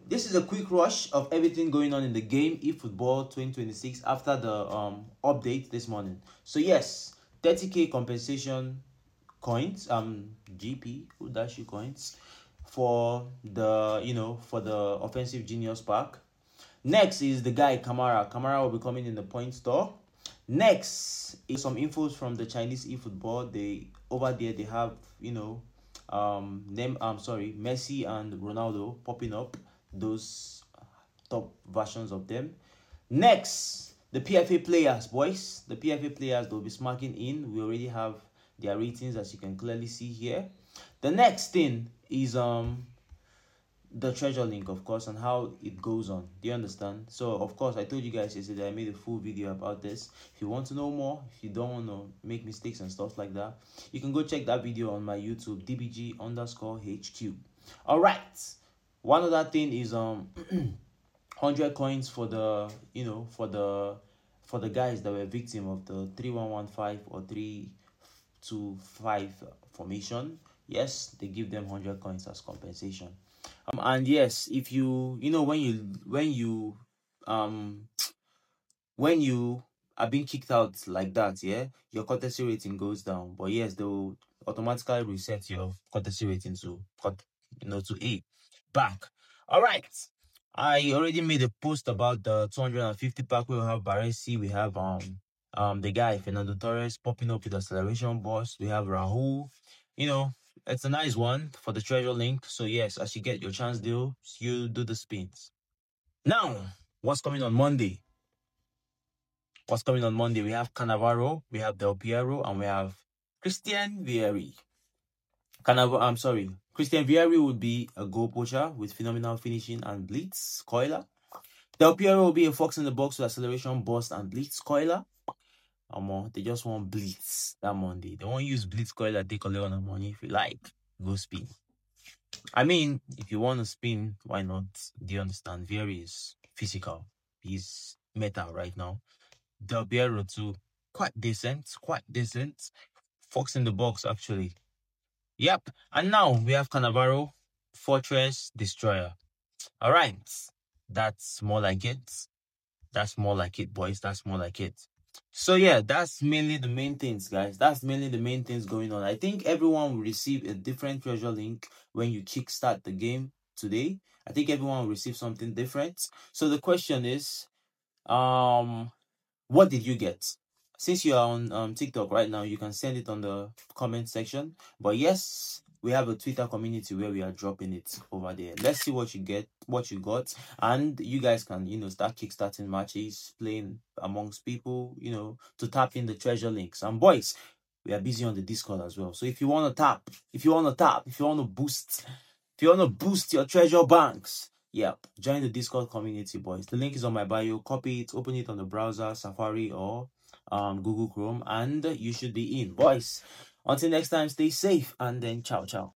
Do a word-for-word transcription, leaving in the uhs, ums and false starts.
this is a quick rush of everything going on in the game eFootball twenty twenty-six after the um update this morning. So yes, thirty K compensation coins, um G P, who dash you coins for the you know for the offensive genius pack. Next is the guy Kamara. Kamara will be coming in the point store. Next is some infos from the Chinese eFootball. They over there they have you know um name I'm sorry Messi and Ronaldo popping up, those top versions of them. Next, the P F A players, boys. The P F A players, they'll be smacking in. We already have their ratings, as you can clearly see here. The next thing is um the treasure link, of course, and how it goes on. Do you understand? So of course I told you guys yesterday I made a full video about this. If you want to know more, if you don't want to make mistakes and stuff like that, you can go check that video on my YouTube, dbg underscore hq. All right, one other thing is um one hundred coins for the you know for the for the guys that were victim of the three one one five or three two five formation. Yes, they give them one hundred coins as compensation. Um, and yes, if you you know when you when you um when you are being kicked out like that, yeah, your courtesy rating goes down. But yes, they'll automatically reset your courtesy rating to cot- you know to A back. All right. I already made a post about the two hundred fifty pack. We have Baresi, we have um um the guy Fernando Torres popping up with acceleration boss. We have Rahul. You know, it's a nice one for the treasure link. So yes, as you get your chance deal, you do the spins. Now, what's coming on Monday? What's coming on Monday? We have Cannavaro, we have Del Piero, and we have Christian Vieri. Cannavaro, I'm sorry. Christian Vieri would be a goal poacher with phenomenal finishing and blitz coiler. Del Piero will be a fox in the box with acceleration, burst, and blitz coiler. Um, they just want blitz that Monday. They won't use blitz coiler, take a little on the money. If you like, go spin. I mean, if you want to spin, why not? Do you understand? Vieri is physical. He's meta right now. Del Piero too, quite decent, quite decent. Fox in the box, actually. Yep. And now we have Cannavaro, Fortress, Destroyer. All right. That's more like it. That's more like it, boys. That's more like it. So yeah, that's mainly the main things, guys. That's mainly the main things going on. I think everyone will receive a different treasure link when you kickstart the game today. I think everyone will receive something different. So the question is, um, what did you get? Since you are on um, TikTok right now, you can send it on the comment section. But yes, we have a Twitter community where we are dropping it over there. Let's see what you get, what you got, and you guys can, you know, start kickstarting matches, playing amongst people, you know, to tap in the treasure links. And boys, we are busy on the Discord as well. So if you want to tap, if you want to tap, if you want to boost, if you want to boost your treasure banks, yep, join the Discord community, boys. The link is on my bio. Copy it, open it on the browser, Safari or um Google Chrome, and you should be in, boys. Until next time, stay safe and then ciao ciao.